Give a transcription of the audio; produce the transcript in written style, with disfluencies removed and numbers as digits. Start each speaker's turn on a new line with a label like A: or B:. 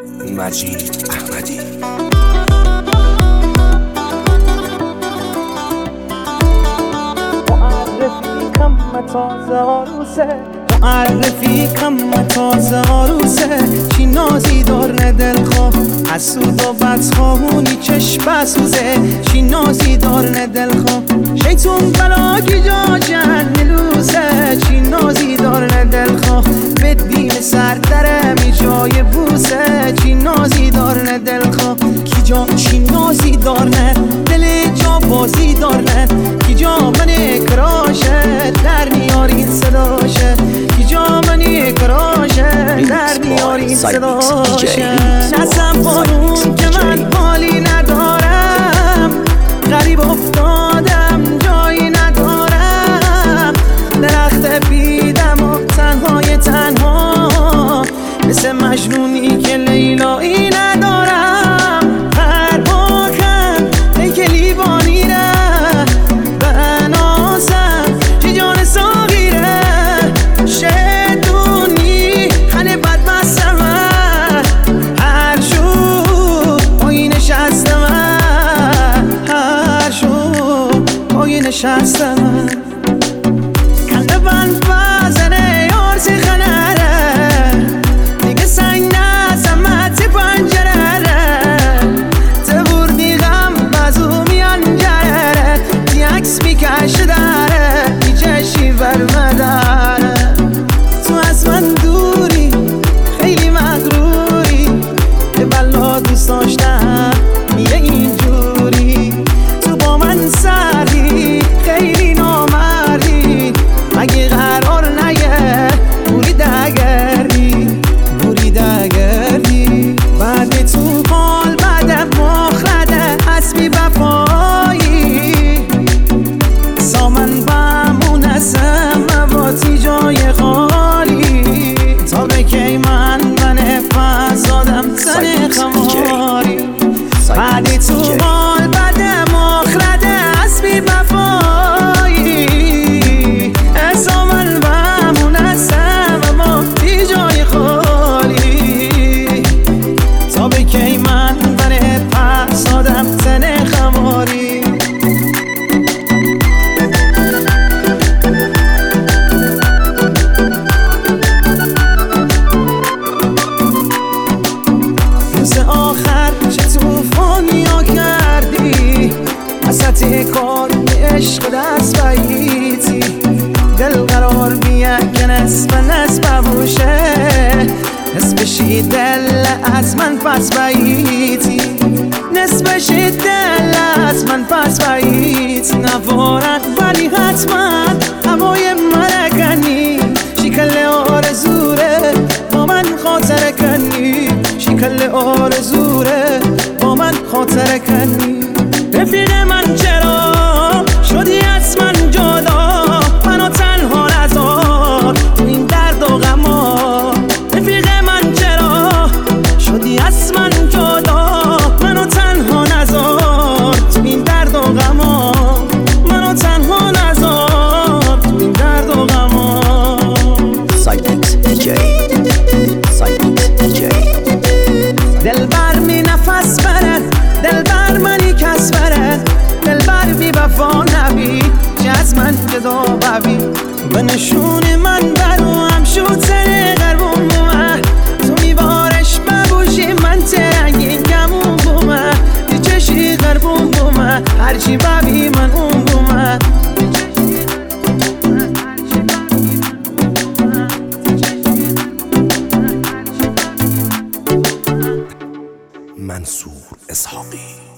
A: مجید احمدی.
B: معرفیکم تازه عروسه، چی نازی داره دلخواه، حسود و بدخواهونی چشم بسوزه، چی نازی داره دلخواه، شیطون بلاکی جا جنلوسه، چی نازی داره دلخواه، بدین سر دره می جای بوسه، چی نازی داره دلخواه، کی جا چی نازی داره دل جا بازی داره، کی جا من کراشه در نیارین صداشه، کی جا من کراشه در نیارین صداشه، نسم بارون که من حالی ندارم، غریب افتادم جایی ندارم، درخت بیدم و تنهای تنها، مثل مجنونی که لیلایی ندارم، هر باکم که لیوانی ره بناسم چی جان ساغیره، شدونی هنه بدمستم، هر شو پایی نشستم، هر شو پایی نشستم، کنده بند بزنه یارسی خنره، دیگه سنگ نزمت پنجره، تبوردی غم بزو میانجره، تی عکس میکشه داره تی چشی برمداره، تو از من دوری خیلی مغروری، به بلا دوست داشتم میره اینجوری، تو با من سردی خیلی نامردی، اگه قرار نگه بوری دگردی، بعد تو حال بعد مخرده حسبی بفایی، سامن بمونسم مواتی جای خالی، تا به کی من فزادم تن خماری، بعد تو حال بعد مخرده حسبی بفایی، سامن بمونسم مواتی جای خالی، تا به کی من فزادم تن خماری. روز آخر چه توفانی ها کردی، وسط کار عشق دست باییتی، دل قرار بیه که نصف بوشه، نصفشی دل از من پس باییتی، نصفشی دل از من پس باییتی، نوارد ولی حتما هوای مرکنی، شکل آرزوره با من خاطر کنی، شکل آرزوره با من خاطر کنی، رفیق من چرا شدی از من جدا، منو تنها نذار تو این درد و غما، رفیق من چرا شدی از من جدا، منو تنها نذار تو این درد و غما، منو تنها نذار تو این درد و غما. دلبر می نفس برد، دلبر منی کس برد، دلبر بی وفا نبی چه از من جدا ببی، به نشون من برو هم شد سر قربون بومد، تو میبارش ببوشی من ترنگین کمون بومد، تی چشی قربون بومد، هرچی ببی من اون بومد.
A: منصور اسحاقی.